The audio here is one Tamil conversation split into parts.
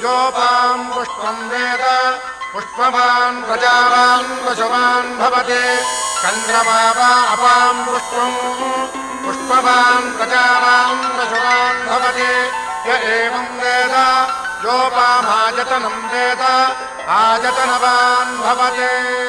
योपां पुष्पं वेद पुष्पवान् प्रजावान् पशुवान् भवति चन्द्रमा वा अपां पुष्पं पुष्पवान् प्रजावान् पशुवान् भवति य एवं वेद योपामायतनं वेद आयतनवान् भवति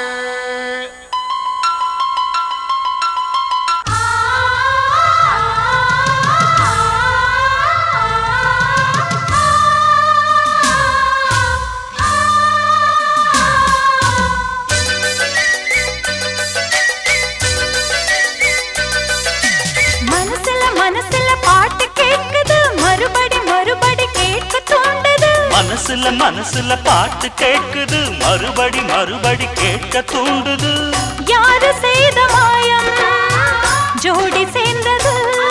மனசுல பாட்டு கேட்குது மறுபடி மறுபடி கேட்க தூண்டுது யாரு செய்த மாயம் ஜோடி சேர்ந்தது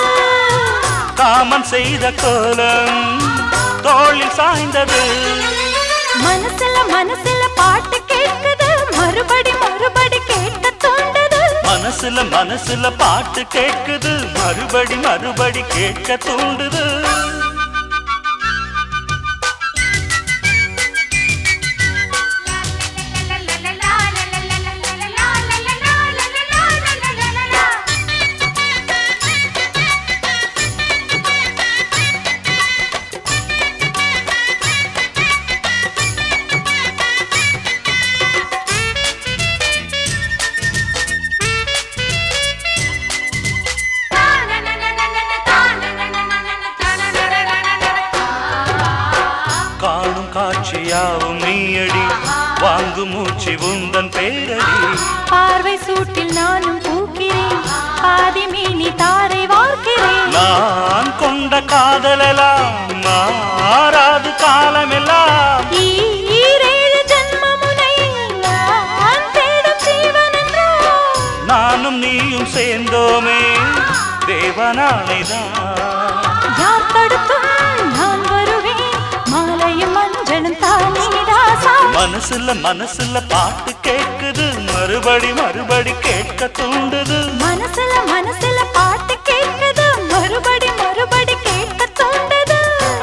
காமன் செய்த கோலம் தோளில் சாய்ந்தது மனசுல பாட்டு கேட்குது மறுபடி மறுபடி கேட்க தூண்டுது மனசுல பாட்டு கேட்குது மறுபடி மறுபடி கேட்க தூண்டுது காட்சியாவும் நீயடி வாங்கு மூச்சு உந்தன் பேரடி பார்வை சூட்டில் நானும் பூக்கிறேன் பாதி மீனி தாரை வார்க்கிறேன் நான் கொண்ட காதலெல்லாம் மாறாது காலமெல்லாம் ஈரேழு ஜன்மமுனை நான் தேடும் ஜீவனென்றோ நானும் நீயும் சேர்ந்தோமே தேவனானைதான் யார் தடுத்தும் நான் வருவேன் மாலையும் மஞ்சளும் தானே ராசா மனசுல பாட்டு கேட்குது மறுபடி மறுபடி கேட்க தூண்டுது மனசுல பாட்டு கேட்குது மறுபடி மறுபடி கேட்க தூண்டுது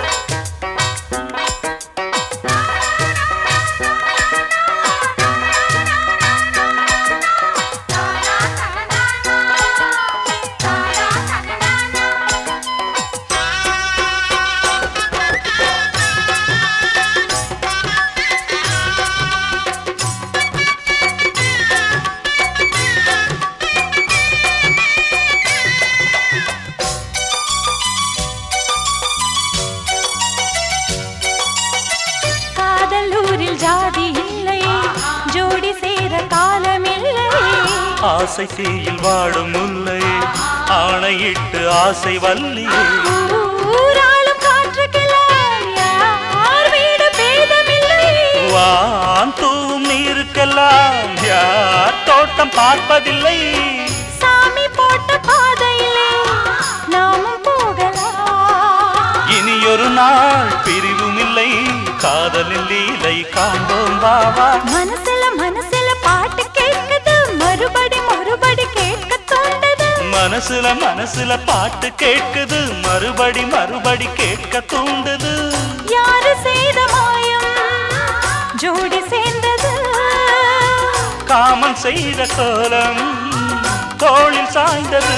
ஜாதி இல்லை ஜோடி சேர காலமில்லை ஆசை தீயில் வாடும் முல்லை ஆணையிட்டு ஆசை வல்லியே ஊராளும் காற்றுக்கெல்லாம் யார் வீடு பேதமில்லை வான் தூவும் நீருக்கெல்லாம் யார் தோட்டம் பார்ப்பதில்லை சாமி போட்ட பாதையிலே நாமும் போகலாம் இனியொரு நாள் பிரிவும் இல்லை காதலில் லீலை காண்போம் வாவா மனசுல பாட்டு கேட்குது மறுபடி மறுபடி கேட்க தூண்டுது மனசுல பாட்டு கேட்குது மறுபடி மறுபடி கேட்க தூண்டுது யாரு செய்த மாயம் ஜோடி சேர்ந்தது காமன் செய்த கோலம் தோளில் சாய்ந்தது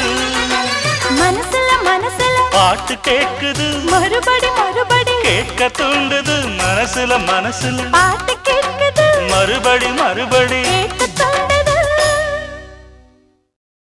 மனசுல பாட்டு கேட்குது மறுபடி மறுபடி கேட்க தூண்டுது மனசுல பாட்டு கேட்குது மறுபடி மறுபடி கேட்க தூண்டுது